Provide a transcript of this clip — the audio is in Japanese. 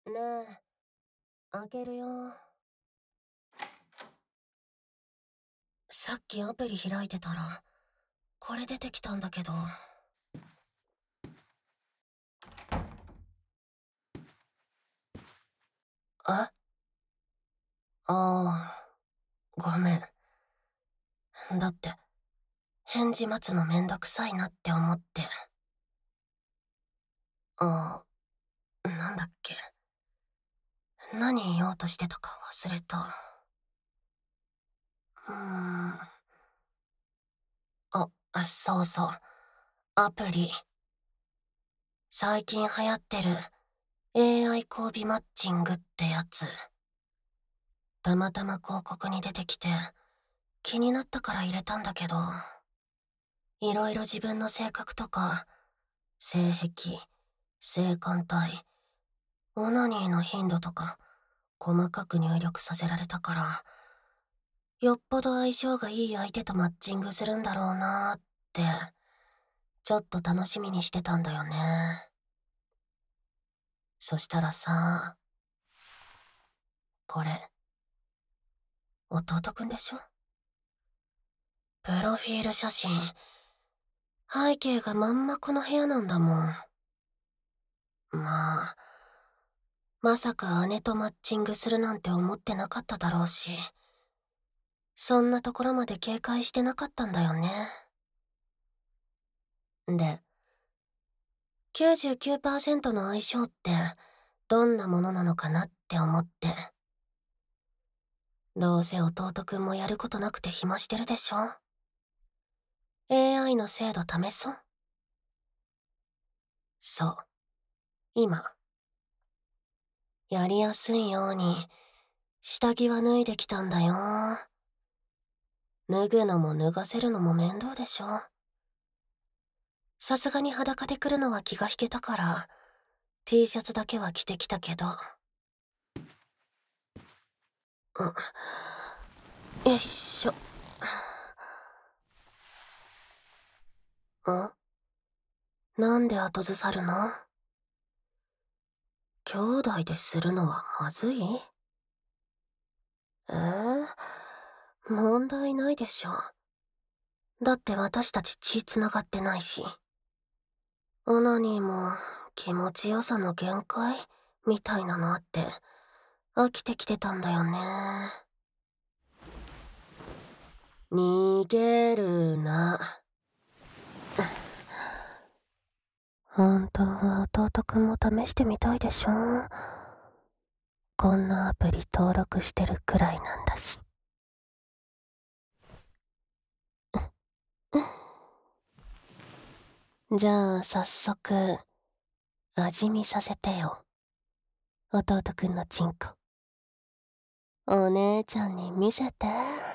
ねえ、開けるよ。さっきアプリ開いてたら、これ出てきたんだけど。ああー、ごめん。だって、返事待つのめんどくさいなって思って。なんだっけ。何言おうとしてたか忘れた。そうそう。アプリ。最近流行ってる AI 交尾マッチングってやつ。たまたま広告に出てきて、気になったから入れたんだけど、いろいろ自分の性格とか、性癖、性感帯、オナニーの頻度とか、細かく入力させられたから、よっぽど相性がいい相手とマッチングするんだろうなーって、ちょっと楽しみにしてたんだよね。そしたらさ、これ、弟くんでしょ？プロフィール写真、背景がまんまこの部屋なんだもん。まあ、まさか姉とマッチングするなんて思ってなかっただろうし、そんなところまで警戒してなかったんだよね。で、99% の相性ってどんなものなのかなって思って。どうせ弟くんもやることなくて暇してるでしょ？ AI の精度試そう。そう。今。やりやすいように、下着は脱いできたんだよ。脱ぐのも脱がせるのも面倒でしょ？さすがに裸で来るのは気が引けたから、T シャツだけは着てきたけど。よいしょ。なんで後ずさるの？兄弟でするのはまずい？問題ないでしょ。だって私たち血繋がってないし。オナニーも気持ちよさの限界みたいなのあって飽きてきてたんだよね。逃げるな。本当は弟くんも試してみたいでしょ？こんなアプリ登録してるくらいなんだし。じゃあ早速味見させてよ、弟くんのチンコ。お姉ちゃんに見せて。